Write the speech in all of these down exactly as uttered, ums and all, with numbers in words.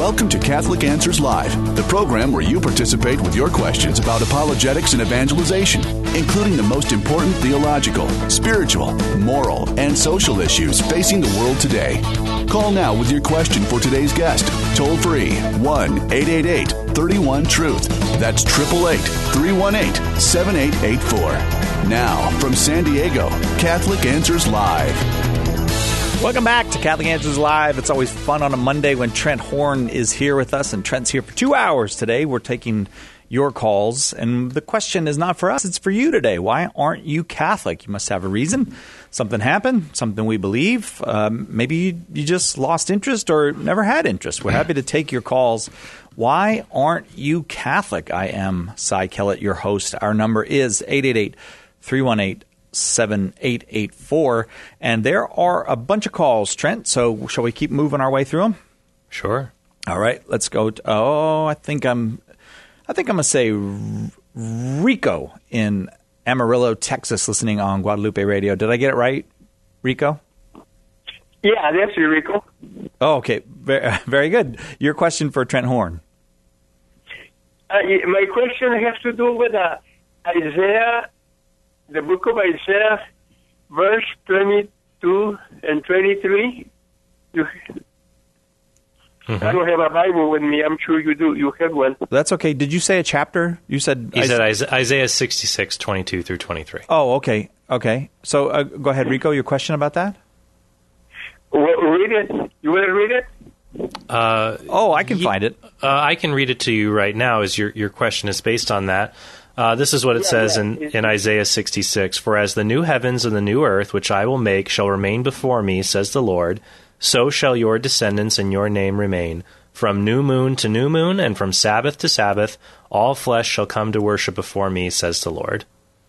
Welcome to Catholic Answers Live, the program where you participate with your questions about apologetics and evangelization, including the most important theological, spiritual, moral, and social issues facing the world today. Call now with your question for today's guest. Toll free, one eight eight eight, three one, truth. That's eight eight eight, three one eight, seven eight eight four. Now, from San Diego, Catholic Answers Live. Welcome back to Catholic Answers Live. It's always fun on a Monday when Trent Horn is here with us, and Trent's here for two hours today. We're taking your calls, and the question is not for us, it's for you today. Why aren't you Catholic? You must have a reason. Something happened, something we believe. Um, maybe you, you just lost interest or never had interest. We're happy to take your calls. Why aren't you Catholic? I am Cy Kellett, your host. Our number is eight eight eight, three one eight, seven eight eight four, and there are a bunch of calls, Trent, so shall we keep moving our way through them? Sure. All right, let's go to, oh, I think I'm I think I'm going to say Rico in Amarillo, Texas, listening on Guadalupe Radio. Did I get it right, Rico? Yeah, that's you, Rico. Oh, okay. Very, very good. Your question for Trent Horn. Uh, my question has to do with uh, Isaiah, the book of Isaiah, verse twenty-two and twenty-three. You, mm-hmm. I don't have a Bible with me. I'm sure you do. You have one. That's okay. Did you say a chapter? You said he Isaiah. said Isaiah sixty-six, twenty-two through twenty-three. Oh, okay. Okay. So uh, go ahead, Rico. Your question about that? Well, read it. You want to read it? Uh, oh, I can y- find it. Uh, I can read it to you right now. As your your question is based on that. Uh, this is what it yeah, says yeah. in, in Isaiah sixty-six. For as the new heavens and the new earth, which I will make, shall remain before me, says the Lord, so shall your descendants and your name remain. From new moon to new moon, and from Sabbath to Sabbath, all flesh shall come to worship before me, says the Lord.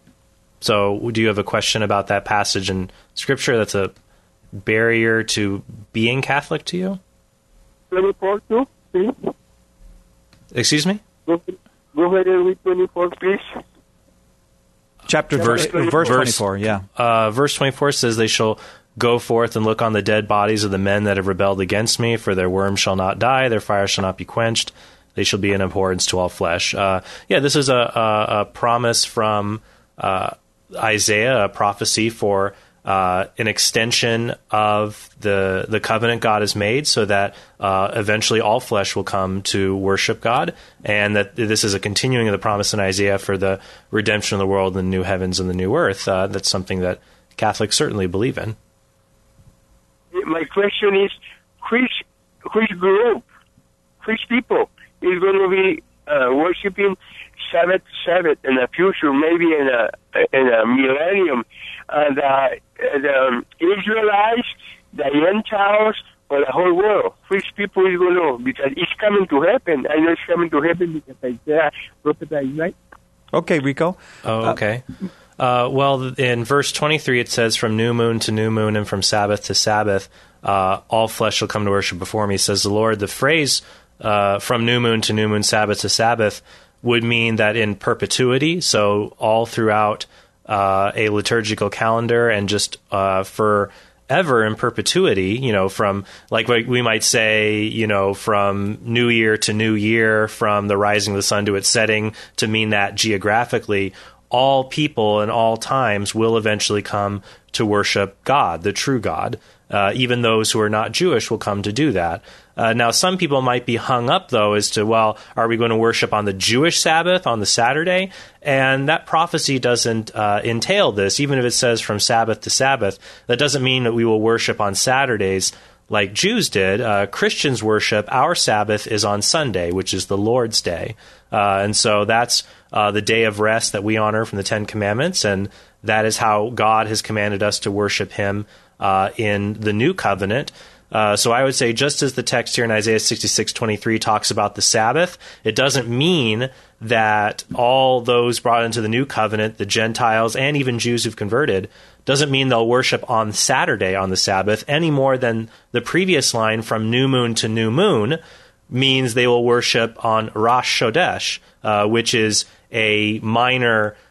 So, do you have a question about that passage in Scripture that's a barrier to being Catholic to you? twenty-four, too, please. Excuse me? Go ahead and read twenty-four, please. Chapter, verse, verse twenty-four, yeah. Uh, verse twenty-four says, they shall go forth and look on the dead bodies of the men that have rebelled against me, for their worms shall not die, their fire shall not be quenched, they shall be an abhorrence to all flesh. Uh, yeah, this is a, a, a promise from uh, Isaiah, a prophecy for uh, an extension of the the covenant God has made, so that uh, eventually all flesh will come to worship God, and that this is a continuing of the promise in Isaiah for the redemption of the world and the new heavens and the new earth. Uh, that's something that Catholics certainly believe in. My question is, which, which group, which people is going to be uh, worshiping Sabbath Sabbath in the future, maybe in a in a millennium? And uh, the um, Israelites, the Gentiles, or the whole world. Which people is going to? Because it's coming to happen. I know it's coming to happen because Isaiah prophesied, right? Okay, Rico. Oh, okay. Uh, well, in verse twenty-three, it says, from new moon to new moon and from Sabbath to Sabbath, uh, all flesh shall come to worship before me, says the Lord. The phrase uh, from new moon to new moon, Sabbath to Sabbath, would mean that in perpetuity, so all throughout Uh, a liturgical calendar, and just uh, forever in perpetuity, you know, from, like we might say, you know, from New Year to New Year, from the rising of the sun to its setting, to mean that geographically, all people in all times will eventually come to worship God, the true God. Uh, even those who are not Jewish will come to do that. Uh, now, some people might be hung up, though, as to, well, are we going to worship on the Jewish Sabbath, on the Saturday? And that prophecy doesn't uh, entail this. Even if it says from Sabbath to Sabbath, that doesn't mean that we will worship on Saturdays like Jews did. Uh, Christians worship, our Sabbath is on Sunday, which is the Lord's Day. Uh, and so that's uh, the day of rest that we honor from the Ten Commandments, and that is how God has commanded us to worship him uh, in the New Covenant. Uh, so I would say, just as the text here in Isaiah sixty-six twenty-three talks about the Sabbath, it doesn't mean that all those brought into the New Covenant, the Gentiles and even Jews who've converted, doesn't mean they'll worship on Saturday on the Sabbath any more than the previous line from new moon to new moon means they will worship on Rosh Chodesh, uh, which is a minor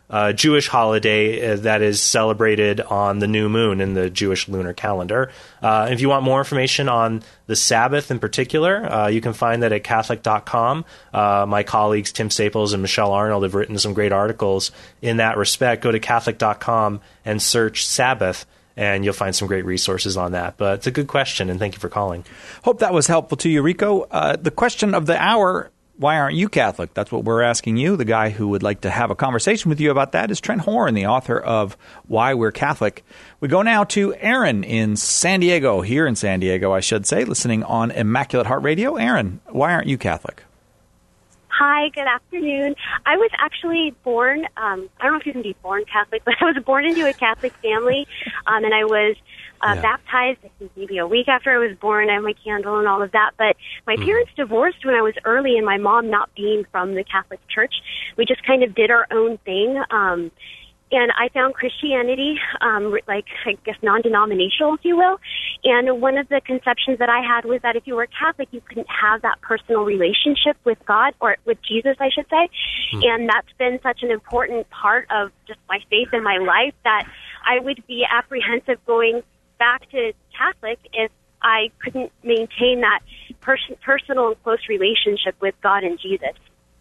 uh, Jewish holiday uh, that is celebrated on the new moon in the Jewish lunar calendar. Uh, if you want more information on the Sabbath in particular, uh, you can find that at Catholic dot com. Uh, my colleagues Tim Staples and Michelle Arnold have written some great articles in that respect. Go to Catholic dot com and search Sabbath, and you'll find some great resources on that. But it's a good question, and thank you for calling. Hope that was helpful to you, Rico. Uh, the question of the hour: why aren't you Catholic? That's what we're asking you. The guy who would like to have a conversation with you about that is Trent Horn, the author of Why We're Catholic. We go now to Aaron in San Diego, here in San Diego, I should say, listening on Immaculate Heart Radio. Aaron, why aren't you Catholic? Hi, good afternoon. I was actually born, um, I don't know if you can be born Catholic, but I was born into a Catholic family, um, and I was Uh, yeah. baptized, I think maybe a week after I was born. I had my candle and all of that. But my mm. parents divorced when I was early, and my mom, not being from the Catholic Church, we just kind of did our own thing. Um, and I found Christianity, um, like, I guess, non-denominational, if you will. And one of the conceptions that I had was that if you were Catholic, you couldn't have that personal relationship with God, or with Jesus, I should say. Mm. And that's been such an important part of just my faith in my life that I would be apprehensive going back to Catholic if I couldn't maintain that pers- personal and close relationship with God and Jesus.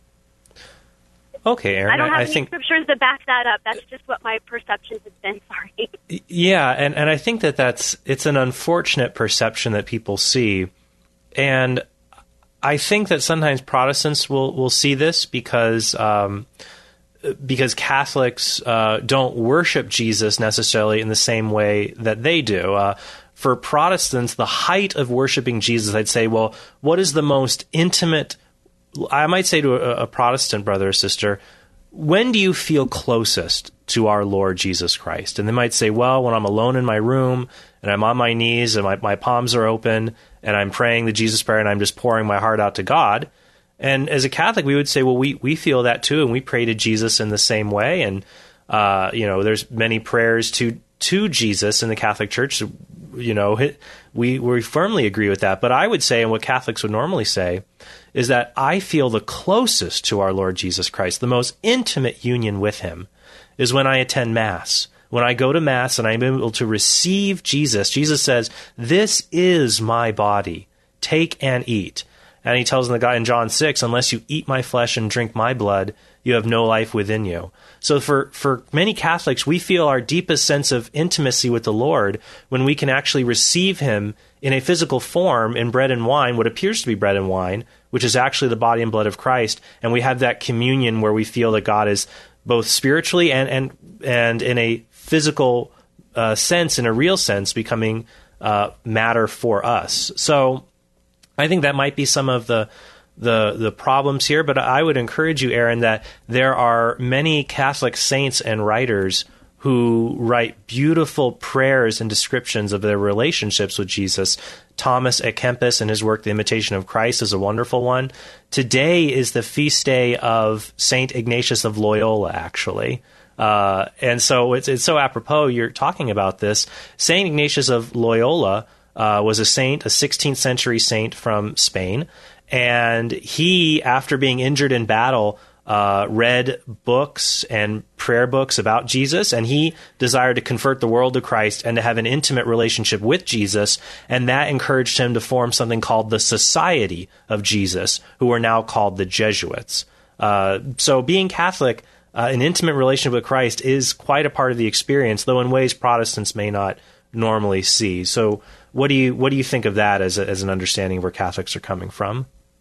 Okay, Aaron. I don't have I any think, scriptures to back that up. That's just what my perception has been. Sorry. Yeah, and, and I think that that's it's an unfortunate perception that people see, and I think that sometimes Protestants will will see this because. Um, because Catholics uh, don't worship Jesus necessarily in the same way that they do. Uh, for Protestants, the height of worshiping Jesus, I'd say, well, what is the most intimate, I might say to a, a Protestant brother or sister, when do you feel closest to our Lord Jesus Christ? And they might say, well, when I'm alone in my room and I'm on my knees and my, my palms are open and I'm praying the Jesus prayer and I'm just pouring my heart out to God. And as a Catholic, we would say, well, we, we feel that too, and we pray to Jesus in the same way. And, uh, you know, there's many prayers to to Jesus in the Catholic Church. You know, we, we firmly agree with that. But I would say, and what Catholics would normally say, is that I feel the closest to our Lord Jesus Christ, the most intimate union with him, is when I attend Mass. When I go to Mass and I'm able to receive Jesus, Jesus says, "This is my body. Take and eat." And he tells the guy in John six, unless you eat my flesh and drink my blood, you have no life within you. So for, for many Catholics, we feel our deepest sense of intimacy with the Lord when we can actually receive him in a physical form in bread and wine, what appears to be bread and wine, which is actually the body and blood of Christ. And we have that communion where we feel that God is both spiritually and and, and in a physical uh, sense, in a real sense, becoming uh, matter for us. So I think that might be some of the, the the problems here, but I would encourage you, Aaron, that there are many Catholic saints and writers who write beautiful prayers and descriptions of their relationships with Jesus. Thomas à Kempis in his work, The Imitation of Christ, is a wonderful one. Today is the feast day of Saint Ignatius of Loyola, actually. Uh, and so it's, it's so apropos you're talking about this. Saint Ignatius of Loyola Uh, was a saint, a sixteenth century saint from Spain. And he, after being injured in battle, uh, read books and prayer books about Jesus. And he desired to convert the world to Christ and to have an intimate relationship with Jesus. And that encouraged him to form something called the Society of Jesus, who are now called the Jesuits. Uh, so being Catholic, uh, an intimate relationship with Christ is quite a part of the experience, though in ways Protestants may not normally see. So what do you what do you think of that as a, as an understanding of where Catholics are coming from?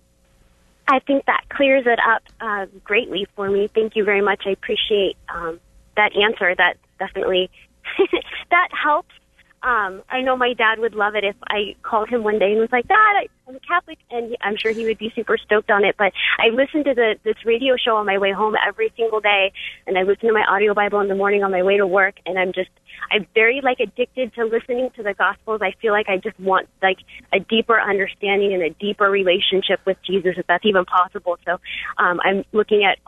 I think that clears it up uh, greatly for me. Thank you very much. I appreciate um, that answer. That definitely that helps. Um, I know my dad would love it if I called him one day and was like, "Dad, I, I'm a Catholic," and he, I'm sure he would be super stoked on it. But I listen to the this radio show on my way home every single day, and I listen to my audio Bible in the morning on my way to work, and I'm just I'm very like addicted to listening to the Gospels. I feel like I just want like a deeper understanding and a deeper relationship with Jesus, if that's even possible. So um, I'm looking at all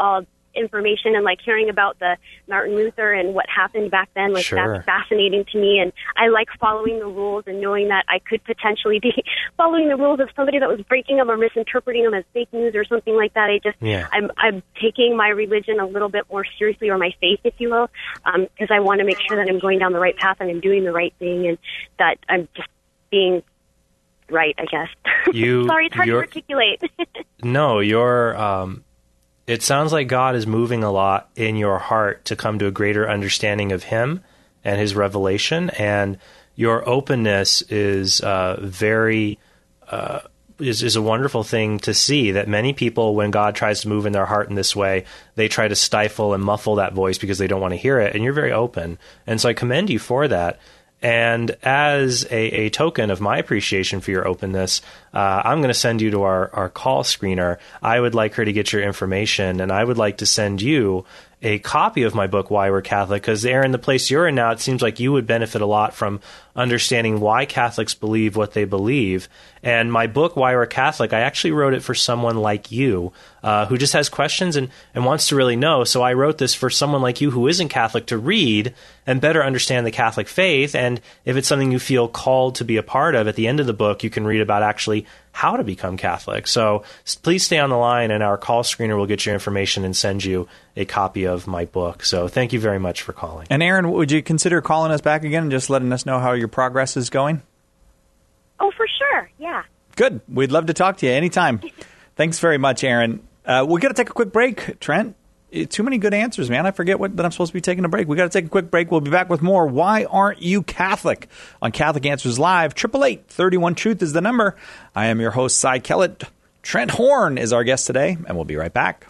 information, and like hearing about the Martin Luther and what happened back then was Sure. that's fascinating to me. And I like following the rules and knowing that I could potentially be following the rules of somebody that was breaking them or misinterpreting them as fake news or something like that. I just, Yeah. I'm, I'm taking my religion a little bit more seriously, or my faith, if you will, because I want to make sure that I'm going down the right path and I'm doing the right thing, and that I'm just being right, I guess. You- Sorry, it's hard to you're- articulate. No, you're. Um, it sounds like God is moving a lot in your heart to come to a greater understanding of Him and His revelation, and your openness is uh, very uh, is is a wonderful thing to see. That many people, when God tries to move in their heart in this way, they try to stifle and muffle that voice because they don't want to hear it. And you're very open, and so I commend you for that. And as a, a token of my appreciation for your openness, uh, I'm going to send you to our, our call screener. I would like her to get your information, and I would like to send you a copy of my book, Why We're Catholic, because, Aaron, the place you're in now, it seems like you would benefit a lot from understanding why Catholics believe what they believe. And my book, Why We're Catholic, I actually wrote it for someone like you uh, who just has questions and, and wants to really know. So I wrote this for someone like you who isn't Catholic to read and better understand the Catholic faith. And if it's something you feel called to be a part of, at the end of the book, you can read about actually how to become Catholic. So please stay on the line, and our call screener will get your information and send you a copy of my book. So thank you very much for calling. And Aaron, would you consider calling us back again and just letting us know how your progress is going? Oh, for sure. Yeah. Good. We'd love to talk to you anytime. Thanks very much, Aaron. Uh, we're going to take a quick break, Trent. Too many good answers, man. I forget what, that I'm supposed to be taking a break. We got to take a quick break. We'll be back with more Why Aren't You Catholic? On Catholic Answers Live. eight eight eight, three one, truth is the number. I am your host, Cy Kellett. Trent Horn is our guest today, and we'll be right back.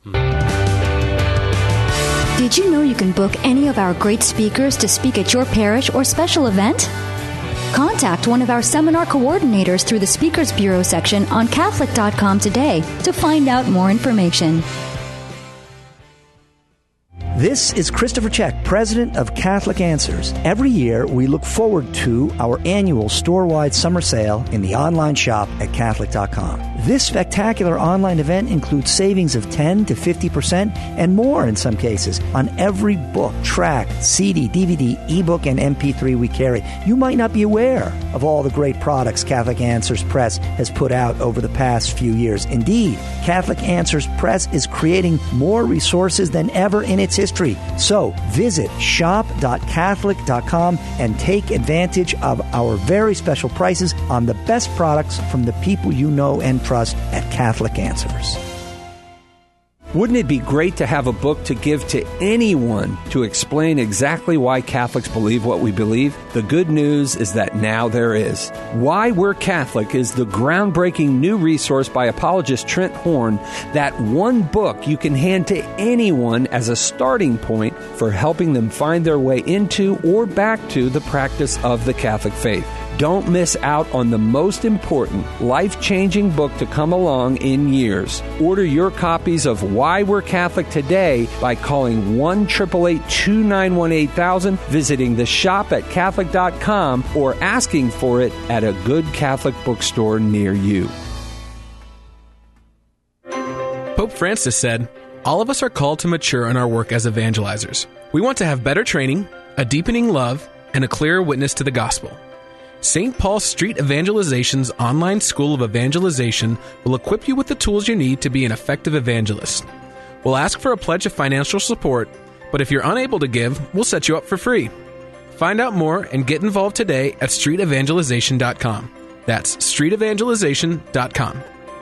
Did you know you can book any of our great speakers to speak at your parish or special event? Contact one of our seminar coordinators through the Speakers Bureau section on Catholic dot com today to find out more information. This is Christopher Check, president of Catholic Answers. Every year, we look forward to our annual store-wide summer sale in the online shop at Catholic dot com. This spectacular online event includes savings of ten to fifty percent and more in some cases on every book, tract, C D, D V D, ebook, and M P three we carry. You might not be aware of all the great products Catholic Answers Press has put out over the past few years. Indeed, Catholic Answers Press is creating more resources than ever in its history. So visit shop dot catholic dot com and take advantage of our very special prices on the best products from the people you know and trust at Catholic Answers. Wouldn't it be great to have a book to give to anyone to explain exactly why Catholics believe what we believe? The good news is that now there is. Why We're Catholic is the groundbreaking new resource by apologist Trent Horn, that one book you can hand to anyone as a starting point for helping them find their way into or back to the practice of the Catholic faith. Don't miss out on the most important, life-changing book to come along in years. Order your copies of Why We're Catholic today by calling one eight eight eight, two nine one, eight thousand, visiting the shop at Catholic dot com, or asking for it at a good Catholic bookstore near you. Pope Francis said, "All of us are called to mature in our work as evangelizers. We want to have better training, a deepening love, and a clearer witness to the gospel. Saint Paul Street Evangelization's online school of evangelization will equip you with the tools you need to be an effective evangelist. We'll ask for a pledge of financial support, but if you're unable to give, we'll set you up for free. Find out more and get involved today at street evangelization dot com. That's street evangelization dot com.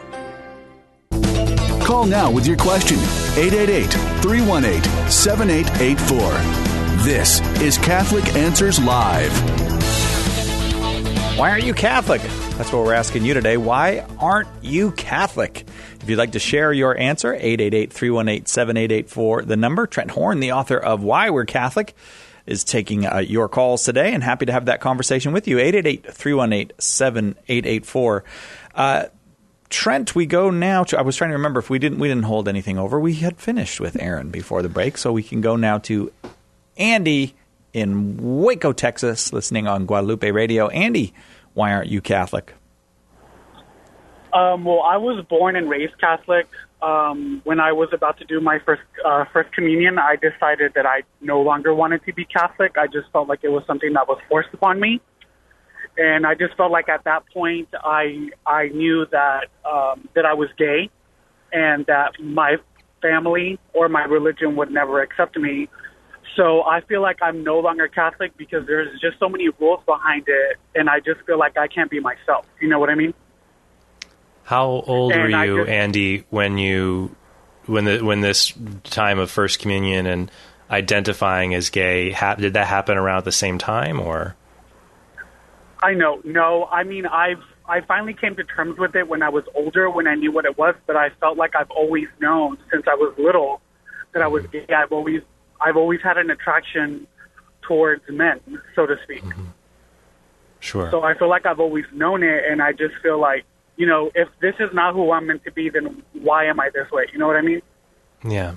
Call now with your question. eight eight eight, three one eight, seven eight eight four. This is Catholic Answers Live. Why aren't you Catholic? That's what we're asking you today. Why aren't you Catholic? If you'd like to share your answer, eight eight eight, three one eight, seven eight eight four, the number. Trent Horn, the author of Why We're Catholic, is taking uh, your calls today, and happy to have that conversation with you. eight eight eight, three one eight, seven eight eight four. Uh, Trent, we go now to, I was trying to remember if we didn't we didn't hold anything over. We had finished with Aaron before the break, so we can go now to Andy in Waco, Texas, listening on Guadalupe Radio. Andy, why aren't you Catholic? Um, well, I was born and raised Catholic. Um, when I was about to do my first uh, first communion, I decided that I no longer wanted to be Catholic. I just felt like it was something that was forced upon me. And I just felt like at that point I I knew that um, that I was gay and that my family or my religion would never accept me. So I feel like I'm no longer Catholic because there's just so many rules behind it, and I just feel like I can't be myself. You know what I mean? How old And were I you, just- Andy, when you when the when this time of First Communion and identifying as gay, ha- did that happen around the same time, or? I know. No, I mean, I've I finally came to terms with it when I was older, when I knew what it was. But I felt like I've always known since I was little that I was gay. I've always I've always had an attraction towards men, so to speak. Mm-hmm. Sure. So I feel like I've always known it, and I just feel like, you know, if this is not who I'm meant to be, then why am I this way? You know what I mean? Yeah.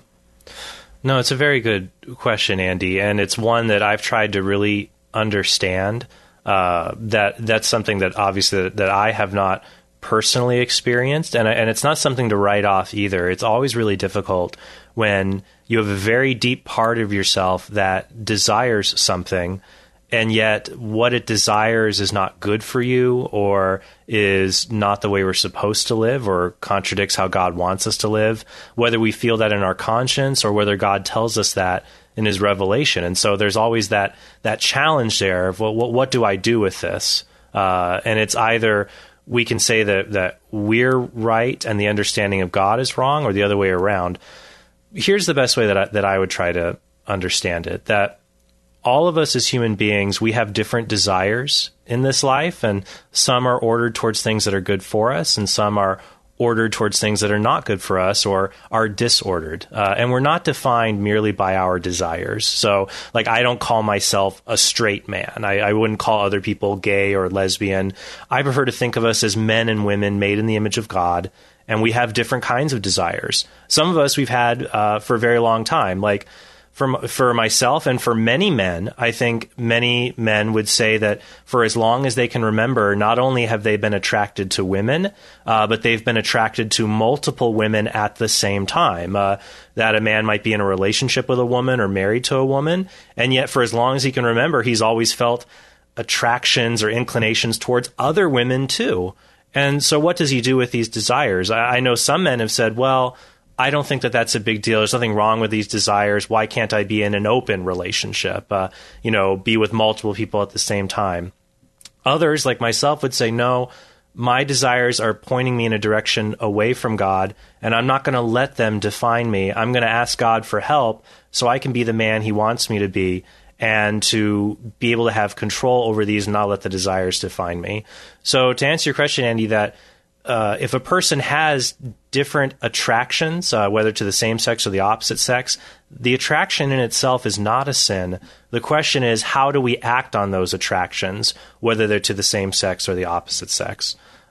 No, it's a very good question, Andy, and it's one that I've tried to really understand. Uh, that that's something that obviously that, that I have not personally experienced, and I, and it's not something to write off either. It's always really difficult when you have a very deep part of yourself that desires something, and yet what it desires is not good for you, or is not the way we're supposed to live, or contradicts how God wants us to live, whether we feel that in our conscience or whether God tells us that in his revelation. And so there's always that that challenge there of, well, what, what do I do with this? Uh, and it's either we can say that, that we're right and the understanding of God is wrong, or the other way around. Here's the best way that I, that I would try to understand it, that all of us as human beings, we have different desires in this life, and some are ordered towards things that are good for us, and some are ordered towards things that are not good for us or are disordered. Uh, and we're not defined merely by our desires. So, like, I don't call myself a straight man. I, I wouldn't call other people gay or lesbian. I prefer to think of us as men and women made in the image of God, and we have different kinds of desires. Some of us we've had uh, for a very long time, like For, for myself and for many men, I think many men would say that for as long as they can remember, not only have they been attracted to women, uh, but they've been attracted to multiple women at the same time. Uh, that a man might be in a relationship with a woman or married to a woman, and yet for as long as he can remember, he's always felt attractions or inclinations towards other women too. And so what does he do with these desires? I, I know some men have said, well, I don't think that that's a big deal. There's nothing wrong with these desires. Why can't I be in an open relationship? Uh, you know, be with multiple people at the same time. Others, like myself, would say, no, my desires are pointing me in a direction away from God, and I'm not going to let them define me. I'm going to ask God for help so I can be the man he wants me to be, and to be able to have control over these and not let the desires define me. So to answer your question, Andy, that Uh, if a person has different attractions, uh, whether to the same sex or the opposite sex, the attraction in itself is not a sin. The question is, how do we act on those attractions, whether they're to the same sex or the opposite sex?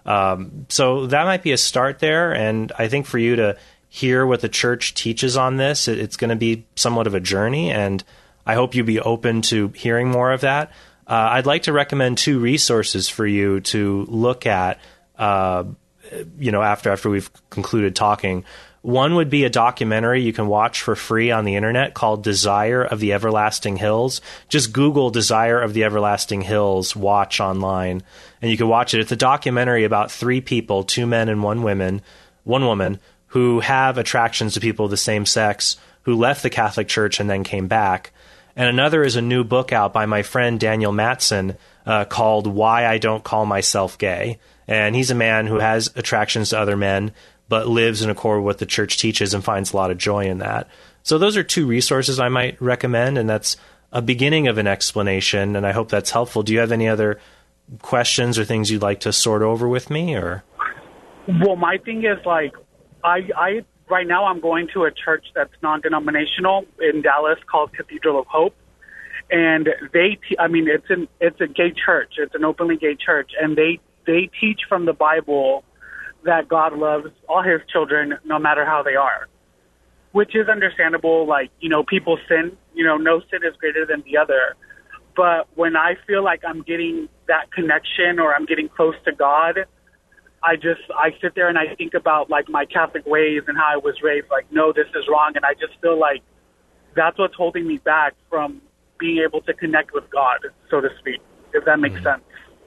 Um, so that might be a start there. And I think for you to hear what the church teaches on this, it, it's going to be somewhat of a journey. And I hope you'd be open to hearing more of that. Uh, I'd like to recommend two resources for you to look at, uh, you know, after after we've concluded talking. One would be a documentary you can watch for free on the internet called Desire of the Everlasting Hills. Just Google Desire of the Everlasting Hills, watch online, and you can watch it. It's a documentary about three people, two men and one woman, one woman, who have attractions to people of the same sex, who left the Catholic Church and then came back. And another is a new book out by my friend Daniel Mattson uh, called Why I Don't Call Myself Gay. And he's a man who has attractions to other men, but lives in accord with what the church teaches and finds a lot of joy in that. So those are two resources I might recommend, and that's a beginning of an explanation, and I hope that's helpful. Do you have any other questions or things you'd like to sort over with me? Or? Well, my thing is, like, I, I right now I'm going to a church that's non-denominational in Dallas called Cathedral of Hope. And they, te- I mean, it's an it's a gay church. It's an openly gay church, and they They teach from the Bible that God loves all his children no matter how they are, which is understandable. Like, you know, people sin, you know, no sin is greater than the other. But when I feel like I'm getting that connection or I'm getting close to God, I just, I sit there and I think about, like, my Catholic ways and how I was raised, like, no, this is wrong. And I just feel like that's what's holding me back from being able to connect with God, so to speak, if that makes mm-hmm. sense.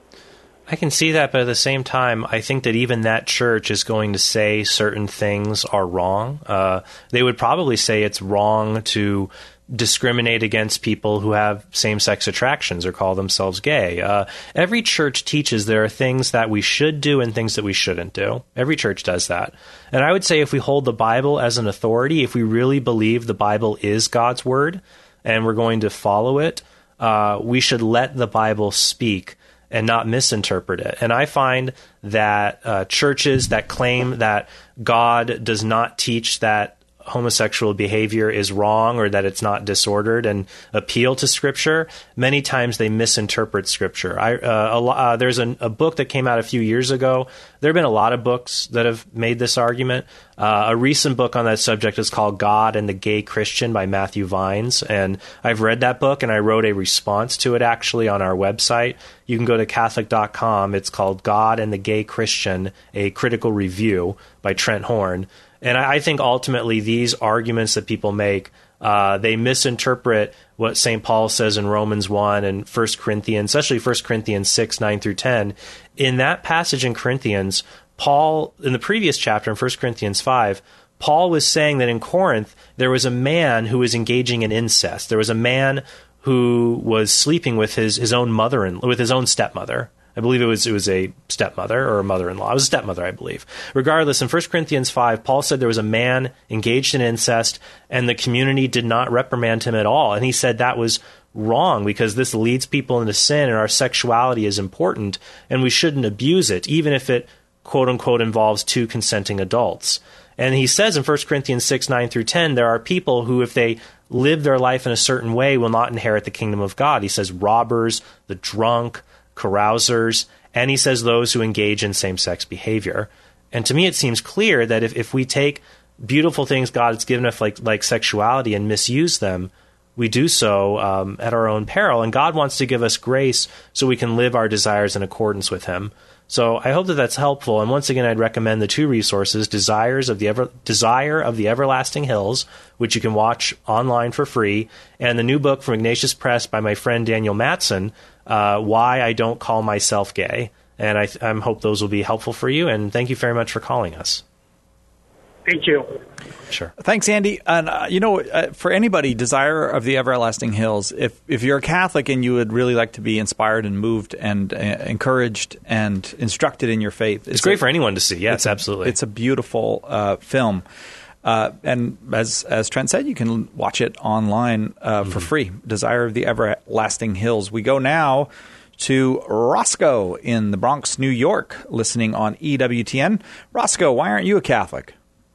I can see that, but at the same time, I think that even that church is going to say certain things are wrong. Uh, they would probably say it's wrong to discriminate against people who have same-sex attractions or call themselves gay. Uh, every church teaches there are things that we should do and things that we shouldn't do. Every church does that. And I would say if we hold the Bible as an authority, if we really believe the Bible is God's word and we're going to follow it, uh, we should let the Bible speak and not misinterpret it. And I find that uh, churches that claim that God does not teach that homosexual behavior is wrong or that it's not disordered and appeal to Scripture, many times they misinterpret Scripture. I, uh, a, uh, there's an, a book that came out a few years ago. There have been a lot of books that have made this argument. Uh, a recent book on that subject is called God and the Gay Christian by Matthew Vines, and I've read that book, and I wrote a response to it actually on our website. You can go to Catholic dot com. It's called God and the Gay Christian, a critical review by Trent Horn. And I think ultimately these arguments that people make, uh, they misinterpret what Saint Paul says in Romans one and First Corinthians, especially First Corinthians six, nine through ten. In that passage in Corinthians, Paul, in the previous chapter in First Corinthians five, Paul was saying that in Corinth there was a man who was engaging in incest. There was a man who was sleeping with his, his own mother and with his own stepmother. I believe it was it was a stepmother or a mother-in-law. It was a stepmother, I believe. Regardless, in First Corinthians five, Paul said there was a man engaged in incest, and the community did not reprimand him at all. And he said that was wrong because this leads people into sin, and our sexuality is important, and we shouldn't abuse it, even if it, quote-unquote, involves two consenting adults. And he says in First Corinthians six, nine through ten, there are people who, if they live their life in a certain way, will not inherit the kingdom of God. He says robbers, the drunk, carousers, and he says those who engage in same-sex behavior. And to me, it seems clear that if, if we take beautiful things God has given us, like, like sexuality, and misuse them, we do so um, at our own peril. And God wants to give us grace so we can live our desires in accordance with him. So I hope that that's helpful. And once again, I'd recommend the two resources, Desires of the Ever- Desire of the Everlasting Hills, which you can watch online for free, and the new book from Ignatius Press by my friend Daniel Mattson, uh, Why I Don't Call Myself Gay. And I, th- I hope those will be helpful for you. And thank you very much for calling us. Thank you. Sure. Thanks, Andy. And, uh, you know, uh, for anybody, Desire of the Everlasting Hills, if if you're a Catholic and you would really like to be inspired and moved and uh, encouraged and instructed in your faith. It's, it's great a, for anyone to see. Yes, absolutely. It's a beautiful uh, film. Uh, and as as Trent said, you can watch it online uh, mm-hmm. for free. Desire of the Everlasting Hills. We go now to Roscoe in the Bronx, New York, listening on E W T N. Roscoe, why aren't you a Catholic?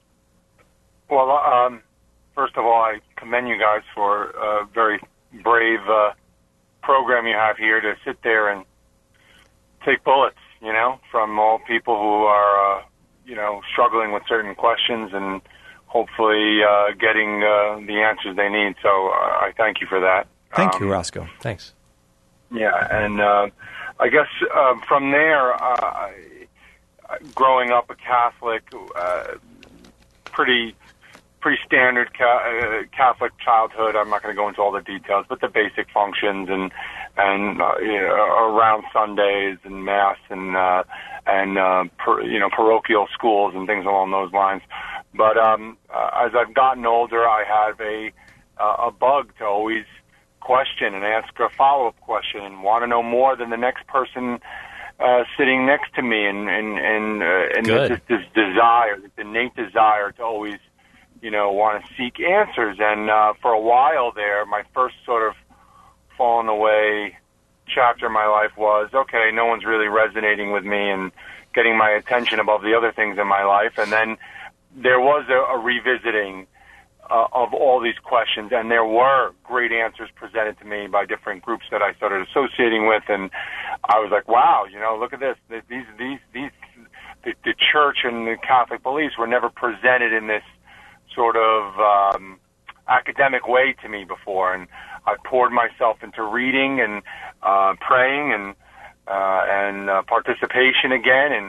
Well, um, first of all, I commend you guys for a very brave uh, program you have here to sit there and take bullets, you know, from all people who are, uh, you know, struggling with certain questions and hopefully uh, getting uh, the answers they need. So uh, I thank you for that. Thank um, you, Roscoe. Thanks. Yeah, and uh, I guess uh, from there, uh, growing up a Catholic, uh, pretty... pretty standard Catholic childhood. I'm not going to go into all the details, but the basic functions and and uh, you know, around Sundays and Mass and uh, and uh, per, you know parochial schools and things along those lines. But um, uh, as I've gotten older, I have a uh, a bug to always question and ask a follow-up question and want to know more than the next person uh, sitting next to me, and and and, uh, and this, this desire, this innate desire to always, you know, want to seek answers. And uh, for a while there, my first sort of fallen away chapter in my life was, okay, no one's really resonating with me and getting my attention above the other things in my life. And then there was a, a revisiting uh, of all these questions, and there were great answers presented to me by different groups that I started associating with. And I was like, wow, you know, look at this. These, these, these, the, the church and the Catholic beliefs were never presented in this sort of um, academic way to me before, and I poured myself into reading and uh, praying and uh, and uh, participation again, and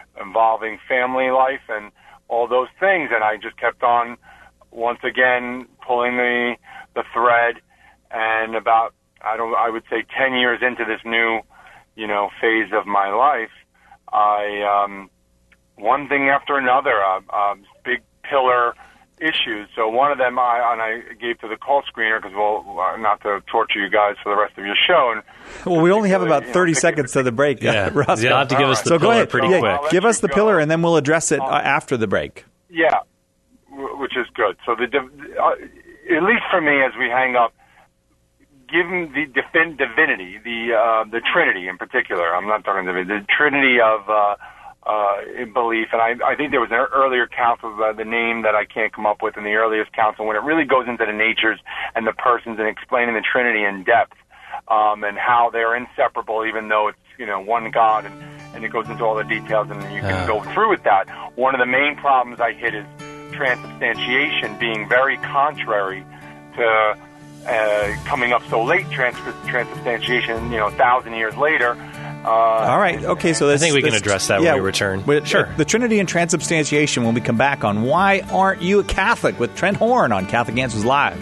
involving family life and all those things. And I just kept on, once again, pulling the the thread. And about, I don't, I would say ten years into this new, you know, phase of my life, I, um, one thing after another, uh, uh, big pillar issues. So one of them I, and I gave to the call screener because, well, uh, not to torture you guys for the rest of your show. And well, we only have about thirty seconds to the break. Yeah, uh, you'll have to give us the so pillar go ahead. pretty yeah, quick. Give us the go. pillar, and then we'll address it uh, after the break. Yeah, which is good. So the uh, at least for me, as we hang up, given the divin- divinity, the uh, the Trinity in particular, I'm not talking divinity, the Trinity of uh, uh, in belief, and I, I think there was an earlier council, uh, the name that I can't come up with in the earliest council, when it really goes into the natures and the persons and explaining the Trinity in depth, um, and how they're inseparable, even though it's, you know, one God, and, and it goes into all the details, and you can uh. go through with that. One of the main problems I hit is transubstantiation being very contrary to uh, coming up so late, trans- transubstantiation, you know, a thousand years later. Uh, All right. Okay. So I think we can address that yeah, when we return. But, sure. The Trinity and transubstantiation when we come back on Why Aren't You a Catholic with Trent Horn on Catholic Answers Live.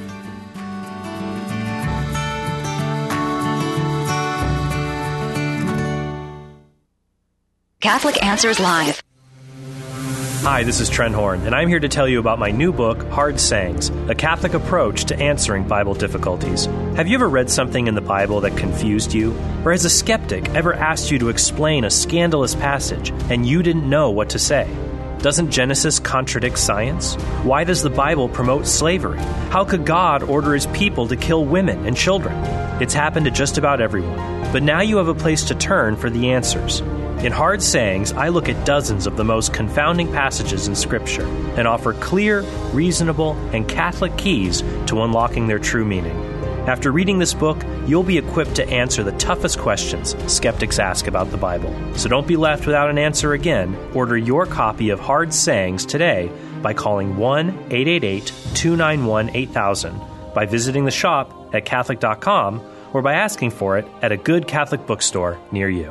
Catholic Answers Live. Hi, this is Trent Horn, and I'm here to tell you about my new book, Hard Sayings, A Catholic Approach to Answering Bible Difficulties. Have you ever read something in the Bible that confused you? Or has a skeptic ever asked you to explain a scandalous passage and you didn't know what to say? Doesn't Genesis contradict science? Why does the Bible promote slavery? How could God order his people to kill women and children? It's happened to just about everyone. But now you have a place to turn for the answers. In Hard Sayings, I look at dozens of the most confounding passages in Scripture and offer clear, reasonable, and Catholic keys to unlocking their true meaning. After reading this book, you'll be equipped to answer the toughest questions skeptics ask about the Bible. So don't be left without an answer again. Order your copy of Hard Sayings today by calling one eight eight eight, two nine one, eight thousand, by visiting the shop at Catholic dot com, or by asking for it at a good Catholic bookstore near you.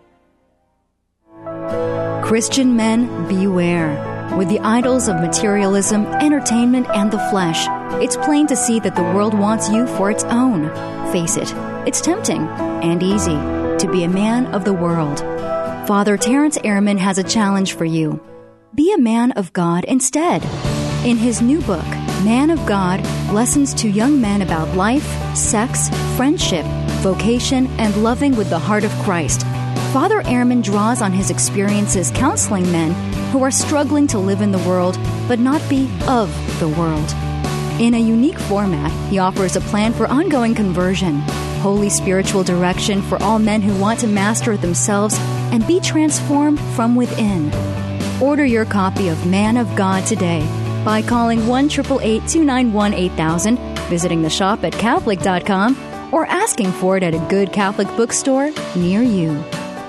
Christian men, beware. With the idols of materialism, entertainment, and the flesh, it's plain to see that the world wants you for its own. Face it, it's tempting and easy to be a man of the world. Father Terrence Ehrman has a challenge for you. Be a man of God instead. In his new book, Man of God, Lessons to Young Men About Life, Sex, Friendship, Vocation, and Loving with the Heart of Christ, Father Ehrman draws on his experiences counseling men who are struggling to live in the world but not be of the world. In a unique format, he offers a plan for ongoing conversion, holy spiritual direction for all men who want to master themselves and be transformed from within. Order your copy of Man of God today by calling one eight eight eight, two nine one, eight thousand, visiting the shop at Catholic dot com, or asking for it at a good Catholic bookstore near you.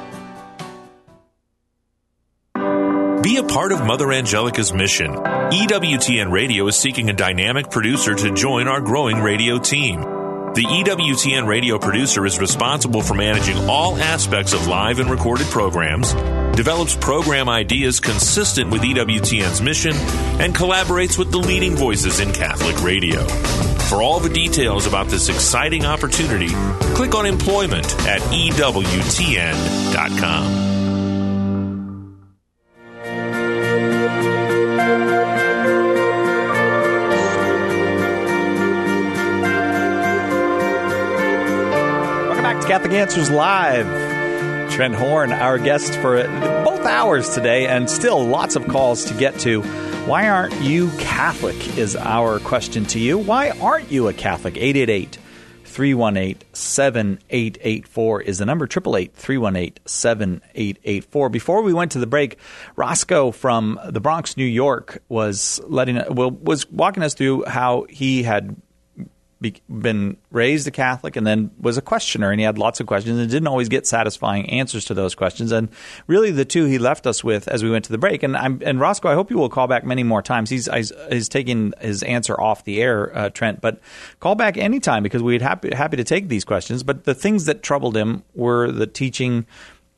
Be a part of Mother Angelica's mission. E W T N Radio is seeking a dynamic producer to join our growing radio team. The E W T N radio producer is responsible for managing all aspects of live and recorded programs, develops program ideas consistent with E W T N's mission, and collaborates with the leading voices in Catholic radio. For all the details about this exciting opportunity, click on employment at E W T N dot com. Catholic Answers Live. Trent Horn, our guest for both hours today, and still lots of calls to get to. Why aren't you Catholic is our question to you. Why aren't you a Catholic? eight eight eight, three one eight, seven eight eight four is the number. eight eight eight, three one eight, seven eight eight four. Before we went to the break, Roscoe from the Bronx, New York, was letting well, was walking us through how he had Be, been raised a Catholic and then was a questioner, and he had lots of questions and didn't always get satisfying answers to those questions. And really the two he left us with as we went to the break, and I'm, and Roscoe, I hope you will call back many more times. He's he's, he's taking his answer off the air, uh, Trent, but call back anytime because we'd happy happy to take these questions. But the things that troubled him were the teaching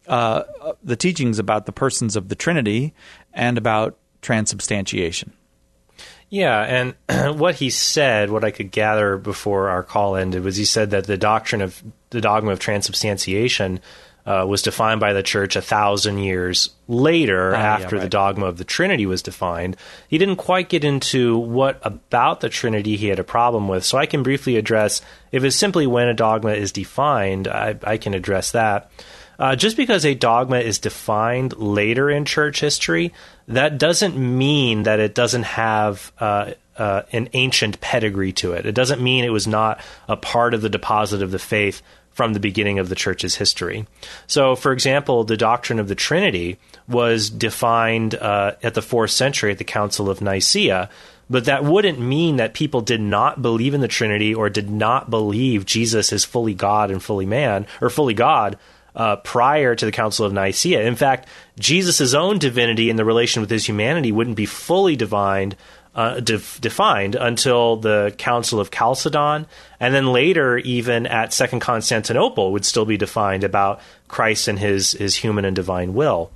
uh, the teachings about the persons of the Trinity and about transubstantiation. Yeah, and what he said, what I could gather before our call ended, was he said that the doctrine of the dogma of transubstantiation uh, was defined by the church a thousand years later, uh, after yeah, right. the dogma of the Trinity was defined. He didn't quite get into what about the Trinity he had a problem with, so I can briefly address, if it's simply when a dogma is defined, I, I can address that. Uh, just because a dogma is defined later in church history, that doesn't mean that it doesn't have uh, uh, an ancient pedigree to it. It doesn't mean it was not a part of the deposit of the faith from the beginning of the church's history. So, for example, the doctrine of the Trinity was defined uh, at the fourth century at the Council of Nicaea, but that wouldn't mean that people did not believe in the Trinity or did not believe Jesus is fully God and fully man, or fully God, Uh, prior to the Council of Nicaea. In fact, Jesus' own divinity in the relation with his humanity wouldn't be fully divined, uh, def- defined until the Council of Chalcedon, and then later, even at Second Constantinople, would still be defined about Christ and his, his human and divine will.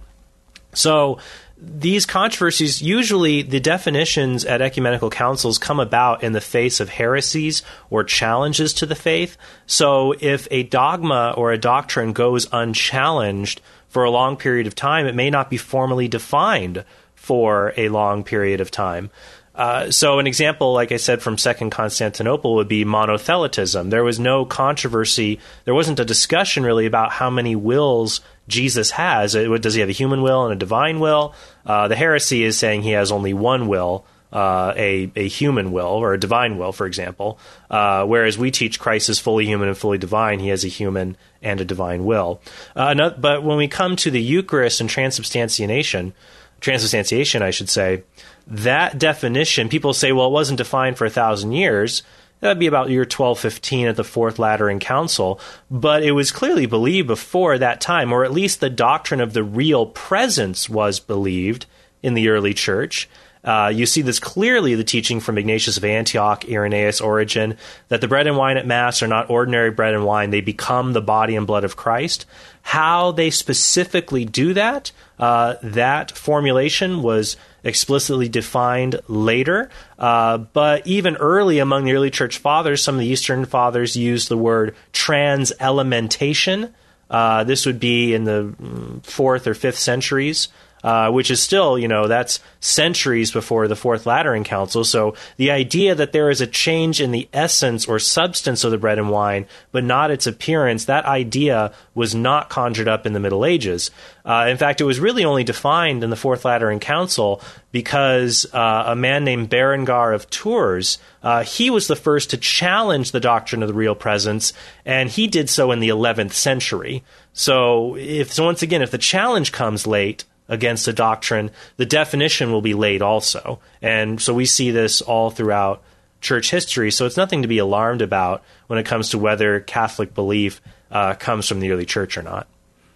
So these controversies, usually the definitions at ecumenical councils come about in the face of heresies or challenges to the faith. So if a dogma or a doctrine goes unchallenged for a long period of time, it may not be formally defined for a long period of time. Uh, so an example, like I said, from Second Constantinople would be monothelitism. There was no controversy. There wasn't a discussion really about how many wills Jesus has. Does he have a human will and a divine will? Uh, the heresy is saying he has only one will, uh, a, a human will or a divine will, for example. Uh, whereas we teach Christ is fully human and fully divine. He has a human and a divine will. Uh, no, but when we come to the Eucharist and transubstantiation, transubstantiation, I should say, that definition, people say, well, it wasn't defined for a thousand years. That'd be about year twelve fifteen at the Fourth Lateran Council. But it was clearly believed before that time, or at least the doctrine of the real presence was believed in the early church. Uh, you see this clearly, the teaching from Ignatius of Antioch, Irenaeus, Origen, that the bread and wine at Mass are not ordinary bread and wine. They become the body and blood of Christ. How they specifically do that, uh, that formulation was explicitly defined later. Uh, but even early among the early church fathers, some of the Eastern fathers used the word trans-elementation. Uh, this would be in the fourth or fifth centuries. Uh, which is still, you know, that's centuries before the Fourth Lateran Council. So the idea that there is a change in the essence or substance of the bread and wine, but not its appearance, that idea was not conjured up in the Middle Ages. Uh, in fact, it was really only defined in the Fourth Lateran Council because uh, a man named Berengar of Tours, uh, he was the first to challenge the doctrine of the real presence, and he did so in the eleventh century. So, if so once again, if the challenge comes late against a doctrine, the definition will be late also. And so we see this all throughout church history. So it's nothing to be alarmed about when it comes to whether Catholic belief uh, comes from the early church or not.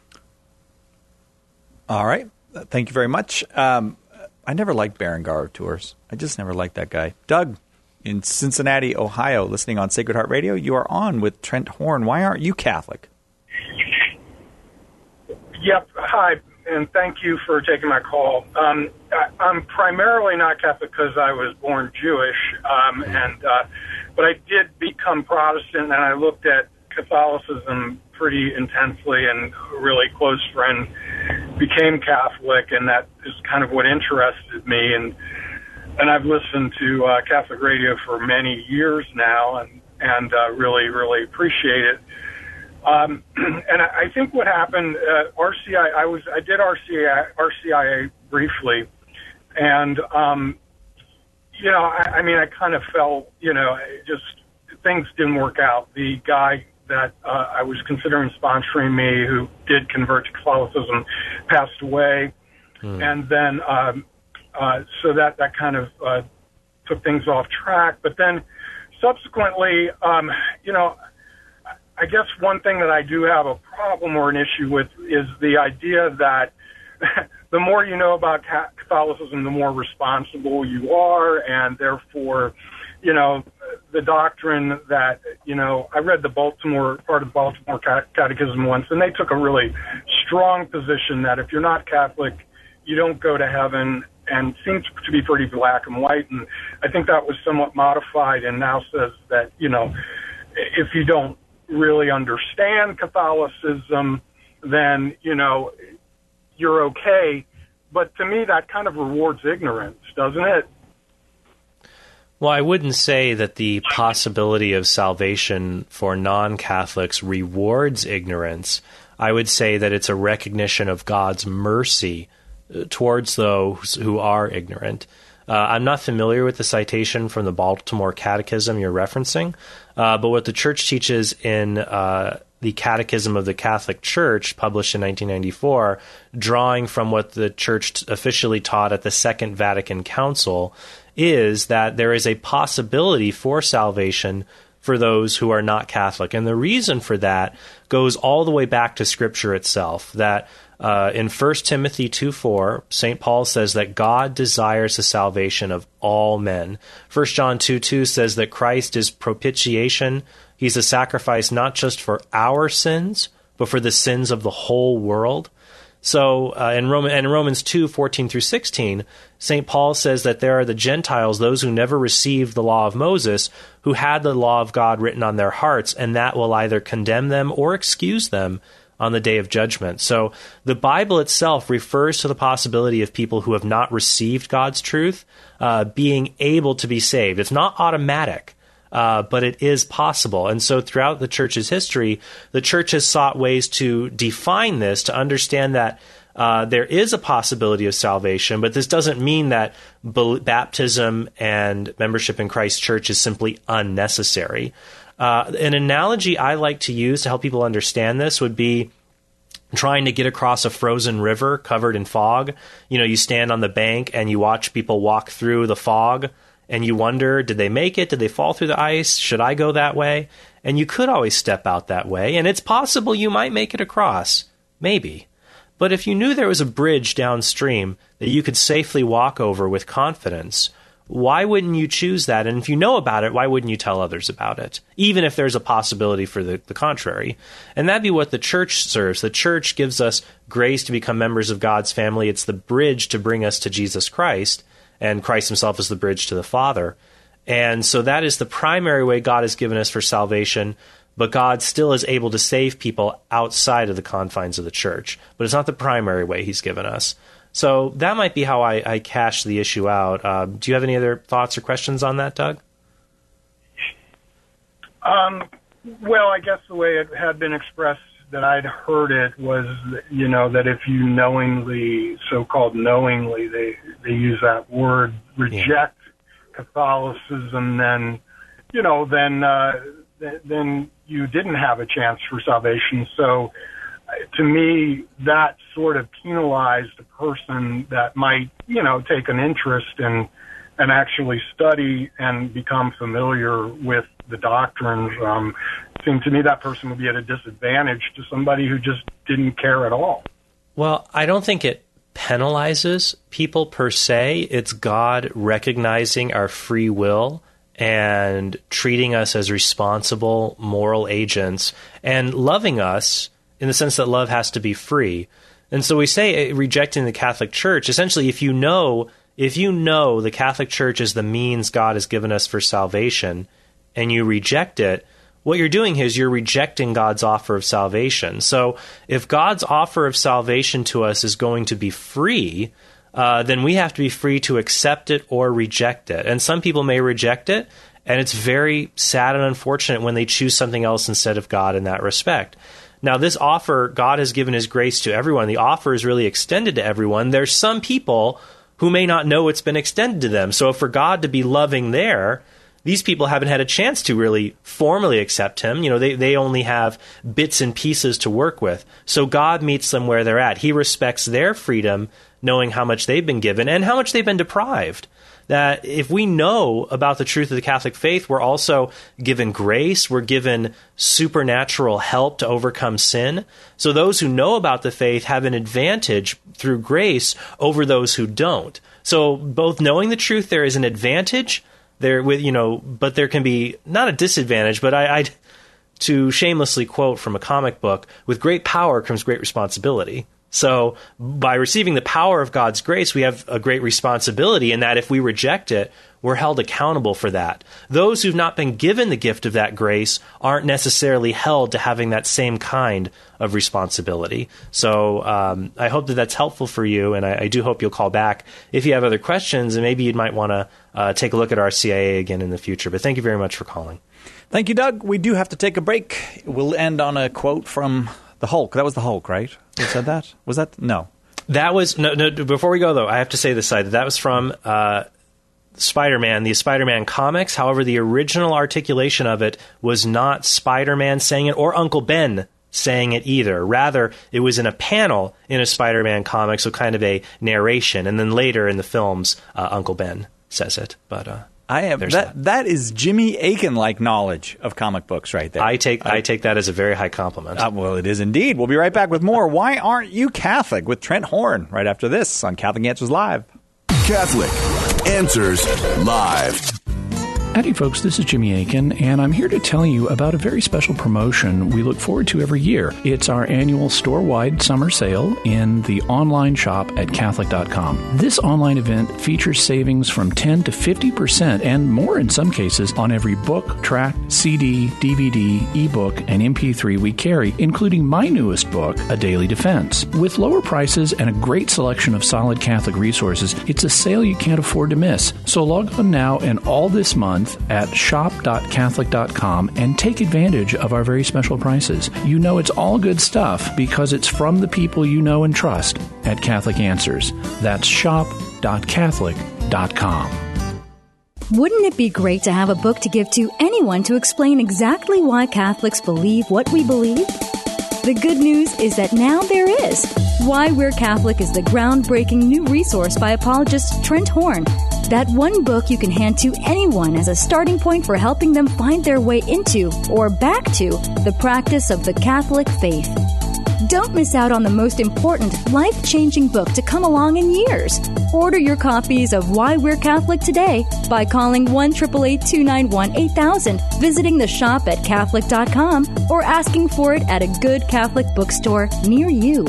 All right. Thank you very much. Um, I never liked Berengar of Tours. I just never liked that guy. Doug, in Cincinnati, Ohio, listening on Sacred Heart Radio, you are on with Trent Horn. Why aren't you Catholic? Yep. Hi. And thank you for taking my call. Um, I, I'm primarily not Catholic because I was born Jewish, um, and uh, but I did become Protestant, and I looked at Catholicism pretty intensely, and a really close friend became Catholic, and that is kind of what interested me. And and I've listened to uh, Catholic radio for many years now, and and uh, really really appreciate it. Um, and I, I think what happened, uh, R C I, I was, I did R C I, R C I A briefly, and, um, you know, I, I mean, I kind of felt, you know, just things didn't work out. The guy that uh, I was considering sponsoring me, who did convert to Catholicism, passed away, hmm. and then, um, uh, so that, that kind of uh, took things off track. But then subsequently, um, you know, I guess one thing that I do have a problem or an issue with is the idea that the more you know about Catholicism, the more responsible you are, and therefore, you know, the doctrine that, you know, I read the Baltimore, part of the Baltimore Catechism once, and they took a really strong position that if you're not Catholic, you don't go to heaven, and seems to be pretty black and white. And I think that was somewhat modified and now says that, you know, if you don't really understand Catholicism, then, you know, you're okay. But to me, that kind of rewards ignorance, doesn't it? Well, I wouldn't say that the possibility of salvation for non-Catholics rewards ignorance. I would say that it's a recognition of God's mercy towards those who are ignorant. Uh, I'm not familiar with the citation from the Baltimore Catechism you're referencing, uh, but what the Church teaches in uh, the Catechism of the Catholic Church, published in nineteen ninety-four, drawing from what the Church officially taught at the Second Vatican Council, is that there is a possibility for salvation for those who are not Catholic. And the reason for that goes all the way back to Scripture itself, that Uh, in First Timothy two four, Saint Paul says that God desires the salvation of all men. First John two two says that Christ is propitiation. He's a sacrifice not just for our sins, but for the sins of the whole world. So uh, in, Roman, and in Romans two fourteen through sixteen, Saint Paul says that there are the Gentiles, those who never received the law of Moses, who had the law of God written on their hearts, and that will either condemn them or excuse them on the day of judgment. So the Bible itself refers to the possibility of people who have not received God's truth uh, being able to be saved. It's not automatic, uh, but it is possible. And so throughout the Church's history, the Church has sought ways to define this, to understand that uh, there is a possibility of salvation, but this doesn't mean that b- baptism and membership in Christ's Church is simply unnecessary. Uh, an analogy I like to use to help people understand this would be trying to get across a frozen river covered in fog. You know, you stand on the bank and you watch people walk through the fog and you wonder, did they make it? Did they fall through the ice? Should I go that way? And you could always step out that way, and it's possible you might make it across. Maybe. But if you knew there was a bridge downstream that you could safely walk over with confidence, why wouldn't you choose that? And if you know about it, why wouldn't you tell others about it, even if there's a possibility for the, the contrary? And that'd be what the Church serves. The Church gives us grace to become members of God's family. It's the bridge to bring us to Jesus Christ, and Christ himself is the bridge to the Father. And so that is the primary way God has given us for salvation, but God still is able to save people outside of the confines of the Church. But it's not the primary way he's given us. So that might be how I, I cash the issue out. Uh, do you have any other thoughts or questions on that, Doug? Um, well, I guess the way it had been expressed that I'd heard it was, you know, that if you knowingly, so-called knowingly, they, they use that word, reject yeah. Catholicism, then, you know, then, uh, th- then you didn't have a chance for salvation. So, to me, that sort of penalized a person that might, you know, take an interest in and actually study and become familiar with the doctrines. Um, it seemed to me that person would be at a disadvantage to somebody who just didn't care at all. Well, I don't think it penalizes people per se. It's God recognizing our free will and treating us as responsible moral agents and loving us in the sense that love has to be free. And so we say uh, rejecting the Catholic Church, essentially if you know if you know the Catholic Church is the means God has given us for salvation and you reject it, what you're doing is you're rejecting God's offer of salvation. So if God's offer of salvation to us is going to be free, uh, then we have to be free to accept it or reject it. And some people may reject it, and it's very sad and unfortunate when they choose something else instead of God in that respect. Now, this offer, God has given his grace to everyone. The offer is really extended to everyone. There's some people who may not know it's been extended to them. So for God to be loving there, these people haven't had a chance to really formally accept him. You know, they, they only have bits and pieces to work with. So God meets them where they're at. He respects their freedom, knowing how much they've been given and how much they've been deprived. That if we know about the truth of the Catholic faith, we're also given grace, we're given supernatural help to overcome sin. So those who know about the faith have an advantage through grace over those who don't. So both knowing the truth, there is an advantage, there with you know, but there can be not a disadvantage, but I, I to shamelessly quote from a comic book, with great power comes great responsibility. So by receiving the power of God's grace, we have a great responsibility in that if we reject it, we're held accountable for that. Those who've not been given the gift of that grace aren't necessarily held to having that same kind of responsibility. So um, I hope that that's helpful for you, and I, I do hope you'll call back if you have other questions, and maybe you might want to uh, take a look at our C I A again in the future. But thank you very much for calling. Thank you, Doug. We do have to take a break. We'll end on a quote from the Hulk. That was the Hulk, right? Who said that? Was that? No. That was, no, no, before we go, though, I have to say this side. That was from uh, Spider-Man, the Spider-Man comics. However, the original articulation of it was not Spider-Man saying it or Uncle Ben saying it either. Rather, it was in a panel in a Spider-Man comic, so kind of a narration. And then later in the films, uh, Uncle Ben says it. But uh, I have that, that. That is Jimmy Aiken-like knowledge of comic books right there. I take I, I take that as a very high compliment. Uh, well, it is indeed. We'll be right back with more Why Aren't You Catholic? With Trent Horn right after this on Catholic Answers Live. Catholic Answers Live. Howdy, folks. This is Jimmy Aiken, and I'm here to tell you about a very special promotion we look forward to every year. It's our annual store-wide summer sale in the online shop at Catholic dot com. This online event features savings from ten to fifty percent and more in some cases on every book, tract, C D, D V D, ebook, and M P three we carry, including my newest book, A Daily Defense. With lower prices and a great selection of solid Catholic resources, it's a sale you can't afford to miss. So log on now and all this month at shop dot catholic dot com and take advantage of our very special prices. You know it's all good stuff because it's from the people you know and trust at Catholic Answers. That's shop dot catholic dot com. Wouldn't it be great to have a book to give to anyone to explain exactly why Catholics believe what we believe? The good news is that now there is. Why We're Catholic is the groundbreaking new resource by apologist Trent Horn. That one book you can hand to anyone as a starting point for helping them find their way into or back to the practice of the Catholic faith. Don't miss out on the most important, life-changing book to come along in years. Order your copies of Why We're Catholic today by calling one eight eight eight, two nine one, eight thousand, visiting the shop at Catholic dot com, or asking for it at a good Catholic bookstore near you.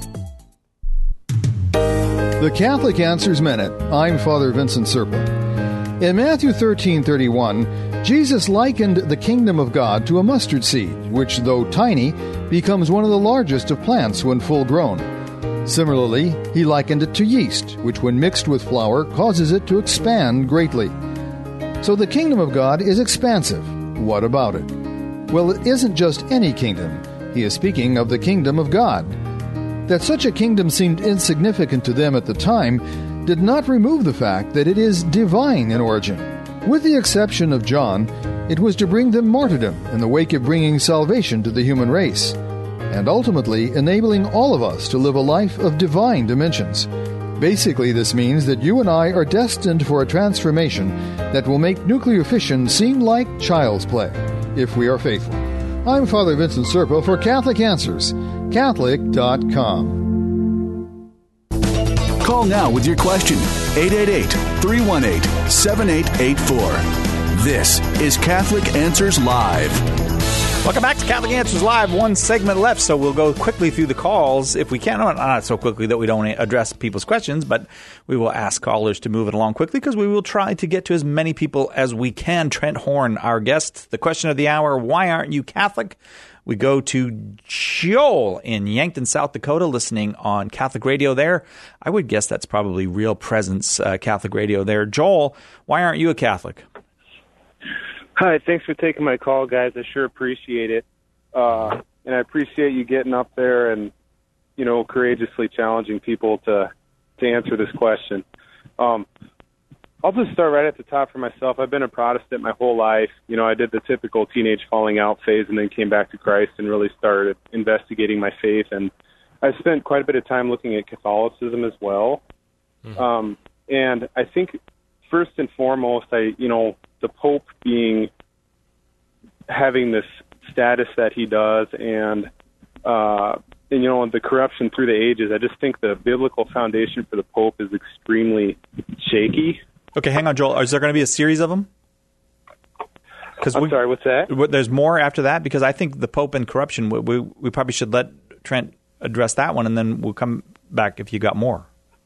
The Catholic Answers Minute. I'm Father Vincent Serpent. In Matthew thirteen thirty-one, Jesus likened the kingdom of God to a mustard seed, which, though tiny, becomes one of the largest of plants when full grown. Similarly, he likened it to yeast, which when mixed with flour causes it to expand greatly. So the kingdom of God is expansive. What about it? Well, it isn't just any kingdom. He is speaking of the kingdom of God. That such a kingdom seemed insignificant to them at the time did not remove the fact that it is divine in origin. With the exception of John, it was to bring them martyrdom in the wake of bringing salvation to the human race, and ultimately enabling all of us to live a life of divine dimensions. Basically, this means that you and I are destined for a transformation that will make nuclear fission seem like child's play, if we are faithful. I'm Father Vincent Serpa for Catholic Answers, Catholic dot com. Call now with your question, eight eight eight, three one eight, seven eight eight four. This is Catholic Answers Live. Welcome back to Catholic Answers Live. One segment left, so we'll go quickly through the calls if we can. Not, not so quickly that we don't address people's questions, but we will ask callers to move it along quickly because we will try to get to as many people as we can. Trent Horn, our guest. The question of the hour, why aren't you Catholic? We go to Joel in Yankton, South Dakota, listening on Catholic radio there. I would guess that's probably Real Presence uh, Catholic radio there. Joel, why aren't you a Catholic? Hi, thanks for taking my call, guys. I sure appreciate it. Uh, and I appreciate you getting up there and, you know, courageously challenging people to, to answer this question. Um, I'll just start right at the top for myself. I've been a Protestant my whole life. You know, I did the typical teenage falling out phase and then came back to Christ and really started investigating my faith. And I spent quite a bit of time looking at Catholicism as well. Mm-hmm. Um, and I think first and foremost, I, you know, the Pope being, having this status that he does and, uh, and, you know, the corruption through the ages, I just think the biblical foundation for the Pope is extremely shaky. Okay, hang on, Joel. Is there going to be a series of them? Because I'm we, sorry, what's that? There's more after that, because I think the Pope and corruption, we, we, we probably should let Trent address that one, and then we'll come back if you got more.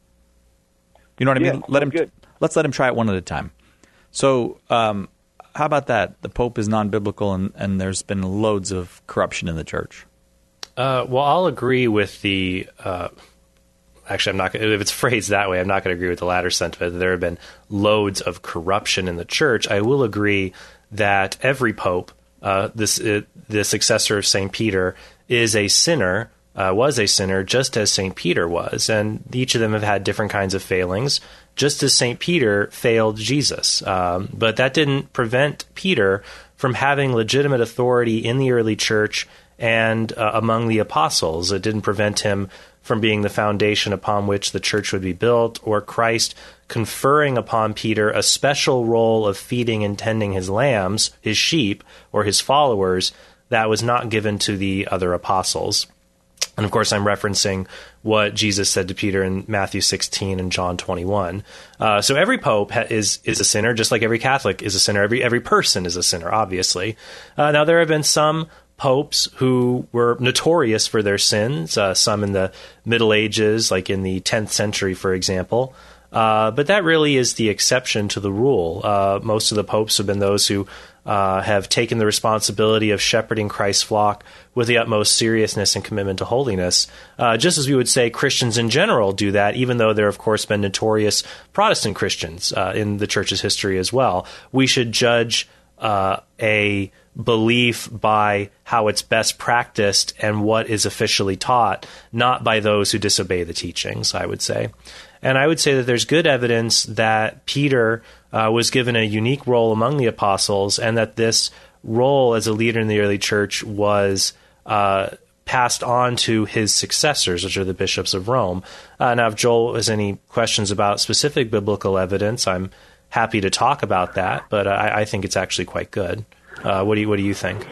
You know what I yeah, mean? Let him. Good. Let's let him try it one at a time. So, um, how about that? The Pope is non-biblical, and, and there's been loads of corruption in the church. Uh, well, I'll agree with the. Uh, actually, I'm not. Gonna, if it's phrased that way, I'm not going to agree with the latter sentiment. There have been loads of corruption in the church. I will agree that every pope, uh, this uh, the successor of Saint Peter, is a sinner. Uh, was a sinner, just as Saint Peter was, and each of them have had different kinds of failings, just as Saint Peter failed Jesus. Um, but that didn't prevent Peter from having legitimate authority in the early church and uh, among the apostles. It didn't prevent him from being the foundation upon which the church would be built, or Christ conferring upon Peter a special role of feeding and tending his lambs, his sheep, or his followers, that was not given to the other apostles. And of course, I'm referencing what Jesus said to Peter in Matthew sixteen and John twenty-one. Uh, so every pope ha- is is a sinner, just like every Catholic is a sinner. Every every person is a sinner, obviously. Uh, now, there have been some popes who were notorious for their sins, uh, some in the Middle Ages, like in the tenth century, for example. Uh, but that really is the exception to the rule. Uh, most of the popes have been those who uh, have taken the responsibility of shepherding Christ's flock with the utmost seriousness and commitment to holiness, uh, just as we would say Christians in general do that, even though there have, of course, been notorious Protestant Christians uh, in the church's history as well. We should judge uh, a belief by how it's best practiced and what is officially taught, not by those who disobey the teachings, I would say. And I would say that there's good evidence that Peter uh, was given a unique role among the apostles, and that this role as a leader in the early church was uh, passed on to his successors, which are the bishops of Rome. Uh, now, if Joel has any questions about specific biblical evidence, I'm happy to talk about that, but I, I think it's actually quite good. Uh, what do you What do you think,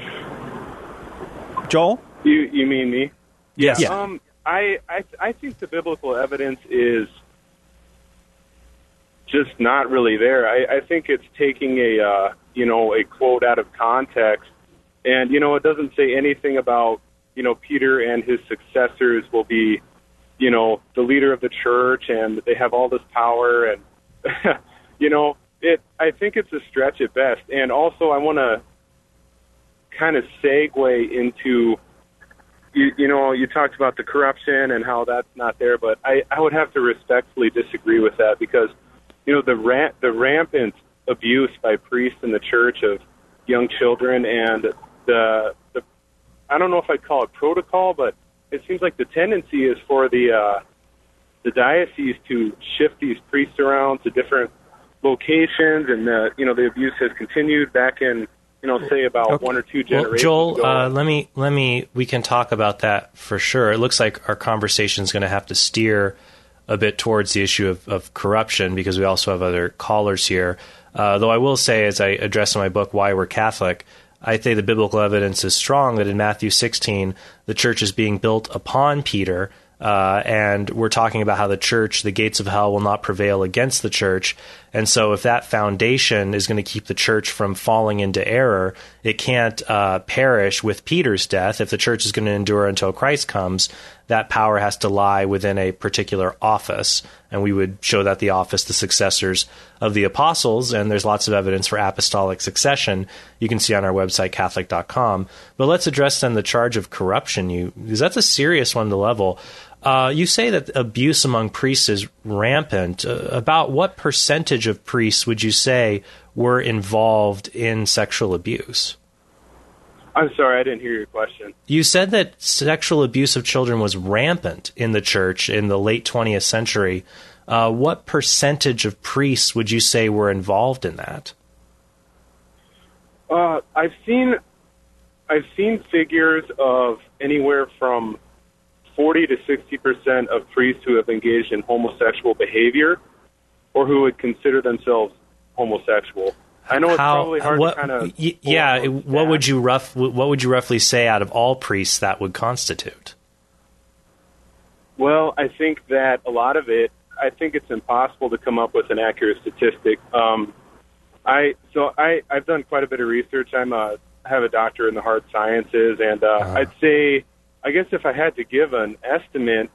Joel? You you mean me? Yes. Yeah. Um, I, I I think the biblical evidence is just not really there. I, I think it's taking a uh, you know a quote out of context, and you know it doesn't say anything about you know Peter and his successors will be you know the leader of the church and they have all this power, and you know it. I think it's a stretch at best. And also, I want to kind of segue into you, you know you talked about the corruption and how that's not there, but I, I would have to respectfully disagree with that, because you know, the ra- the rampant abuse by priests in the church of young children, and the, the I don't know if I'd call it protocol, but it seems like the tendency is for the uh, the diocese to shift these priests around to different locations, and the, you know the abuse has continued back in you know say about okay. one or two generations well, Joel, ago. Uh, let me let me we can talk about that for sure. It looks like our conversation is going to have to steer a bit towards the issue of, of corruption, because we also have other callers here. Uh, though I will say, as I address in my book, Why We're Catholic, I think the biblical evidence is strong that in Matthew sixteen, the church is being built upon Peter, uh, and we're talking about how the church, the gates of hell will not prevail against the church. And so if that foundation is going to keep the church from falling into error, it can't uh, perish with Peter's death. If the church is going to endure until Christ comes, that power has to lie within a particular office. And we would show that the office, the successors of the apostles, and there's lots of evidence for apostolic succession. You can see on our website, Catholic dot com. But let's address then the charge of corruption, you because that's a serious one to level. Uh, you say that abuse among priests is rampant. Uh, about what percentage of priests would you say were involved in sexual abuse? I'm sorry, I didn't hear your question. You said that sexual abuse of children was rampant in the church in the late twentieth century. Uh, what percentage of priests would you say were involved in that? Uh, I've seen, I've seen figures of anywhere from forty to sixty percent of priests who have engaged in homosexual behavior, or who would consider themselves homosexual. I know it's How, probably hard what, to kind of y- yeah. What would you rough? What would you roughly say out of all priests that would constitute? Well, I think that a lot of it. I think it's impossible to come up with an accurate statistic. Um, I so I I've done quite a bit of research. I'm a I have a doctorate in the hard sciences, and uh, uh-huh. I'd say, I guess if I had to give an estimate,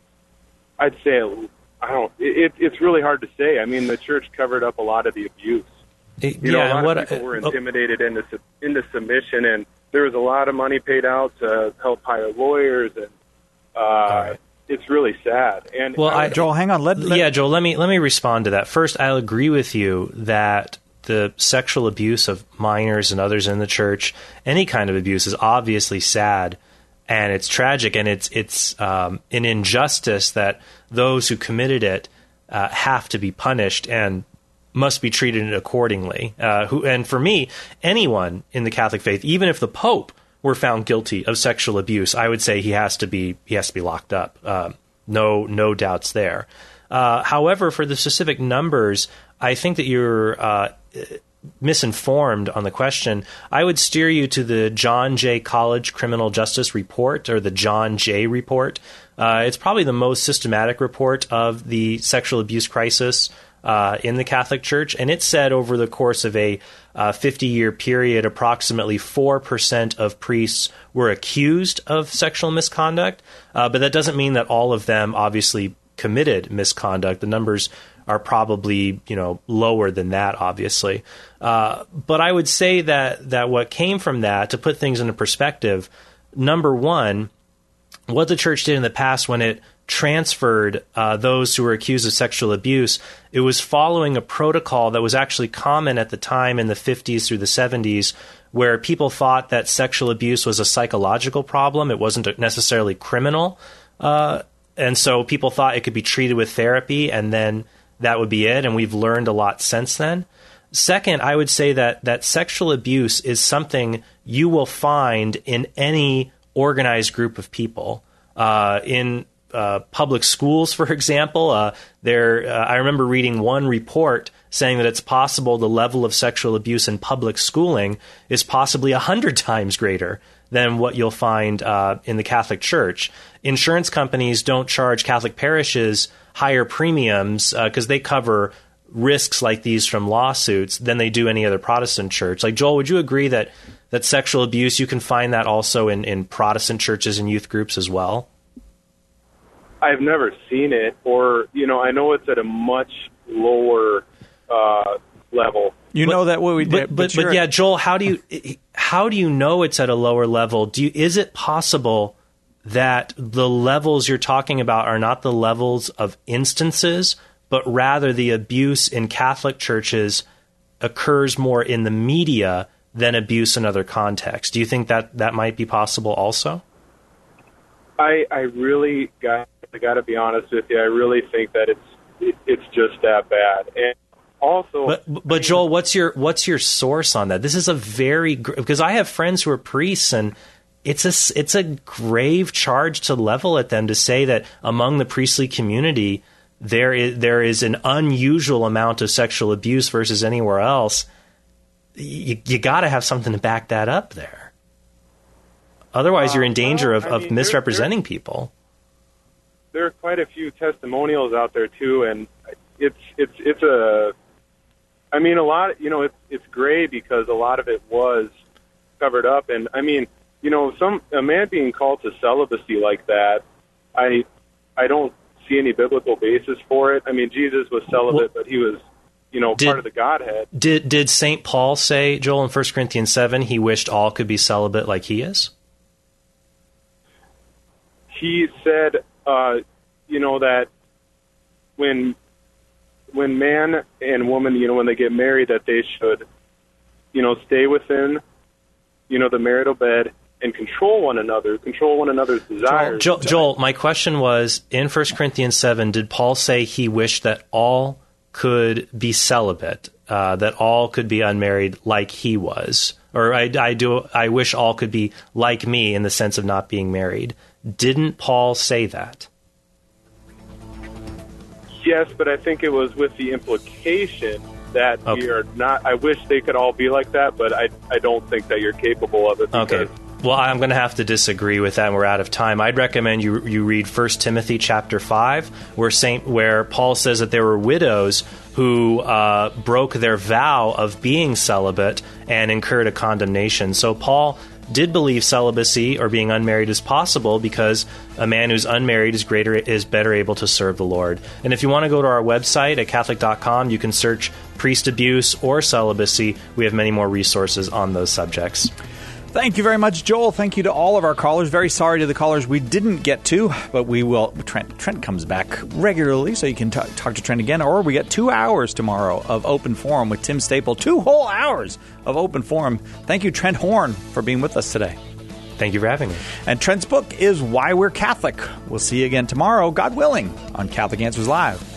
I'd say I don't. It, it's really hard to say. I mean, the church covered up a lot of the abuse. It, you yeah, know, a lot what, of people were uh, intimidated into into submission, and there was a lot of money paid out to help hire lawyers, and uh, right. it's really sad. And well, I, I, Joel, hang on. Let, let, yeah, Joel, let me let me respond to that. First, I'll agree with you that the sexual abuse of minors and others in the church, any kind of abuse, is obviously sad, and it's tragic, and it's it's um, an injustice that those who committed it uh, have to be punished and must be treated accordingly. Uh, who, and for me, anyone in the Catholic faith, even if the Pope were found guilty of sexual abuse, I would say he has to be he has to be locked up. Uh, no, no doubts there. Uh, however, for the specific numbers, I think that you're uh, misinformed on the question. I would steer you to the John Jay College Criminal Justice Report, or the John Jay Report. Uh, it's probably the most systematic report of the sexual abuse crisis Uh, in the Catholic Church, and it said over the course of a uh, fifty-year period, approximately four percent of priests were accused of sexual misconduct, uh, but that doesn't mean that all of them obviously committed misconduct. The numbers are probably, you know, lower than that, obviously. Uh, but I would say that that what came from that, to put things into perspective, number one, what the church did in the past when it transferred uh, those who were accused of sexual abuse, it was following a protocol that was actually common at the time in the fifties through the seventies, where people thought that sexual abuse was a psychological problem. It wasn't necessarily criminal. Uh, and so people thought it could be treated with therapy, and then that would be it. And we've learned a lot since then. Second, I would say that that sexual abuse is something you will find in any organized group of people. Uh, in Uh, public schools, for example, uh, there. Uh, I remember reading one report saying that it's possible the level of sexual abuse in public schooling is possibly a hundred times greater than what you'll find uh, in the Catholic Church. Insurance companies don't charge Catholic parishes higher premiums because uh, they cover risks like these from lawsuits than they do any other Protestant church. Like, Joel, would you agree that that sexual abuse, you can find that also in, in Protestant churches and youth groups as well? I've never seen it, or, you know, I know it's at a much lower uh, level. You but, know that what we did, but, but, but, but yeah, Joel, how do you how do you know it's at a lower level? Do you, is it possible that the levels you're talking about are not the levels of instances, but rather the abuse in Catholic churches occurs more in the media than abuse in other contexts? Do you think that that might be possible also? I, I really got I got to be honest with you. I really think that it's it, it's just that bad. And also, but, but Joel, what's your what's your source on that? This is a very because I have friends who are priests, and it's a it's a grave charge to level at them to say that among the priestly community there is there is an unusual amount of sexual abuse versus anywhere else. You you got to have something to back that up there. Otherwise, you're in danger uh, well, of, I of mean, misrepresenting there, there, people. There are quite a few testimonials out there too, and it's it's it's a. I mean, a lot. You know, it's it's gray because a lot of it was covered up, and I mean, you know, some a man being called to celibacy like that, I I don't see any biblical basis for it. I mean, Jesus was celibate, well, but he was, you know, did, part of the Godhead. Did did Saint Paul say, Joel, in First Corinthians seven, he wished all could be celibate like he is? He said, uh, you know, that when when man and woman, you know, when they get married, that they should, you know, stay within, you know, the marital bed and control one another, control one another's desires. Joel, Joel, my question was, in First Corinthians seven, did Paul say he wished that all could be celibate, uh, that all could be unmarried like he was? Or I, I do. I wish all could be like me in the sense of not being married. Didn't Paul say that? Yes, but I think it was with the implication that okay. we are not. I wish they could all be like that, but I I don't think that you're capable of it. Okay. Well, I'm going to have to disagree with that, and we're out of time. I'd recommend you you read First Timothy chapter five, where Saint where Paul says that there were widows who uh, broke their vow of being celibate and incurred a condemnation. So Paul did believe celibacy or being unmarried is possible because a man who's unmarried is greater is better able to serve the Lord. And if you want to go to our website at Catholic dot com, you can search priest abuse or celibacy. We have many more resources on those subjects. Thank you very much, Joel. Thank you to all of our callers. Very sorry to the callers we didn't get to, but we will. Trent, Trent comes back regularly, so you can t- talk to Trent again. Or we get two hours tomorrow of Open Forum with Tim Staple. Two whole hours of Open Forum. Thank you, Trent Horn, for being with us today. Thank you for having me. And Trent's book is Why We're Catholic. We'll see you again tomorrow, God willing, on Catholic Answers Live.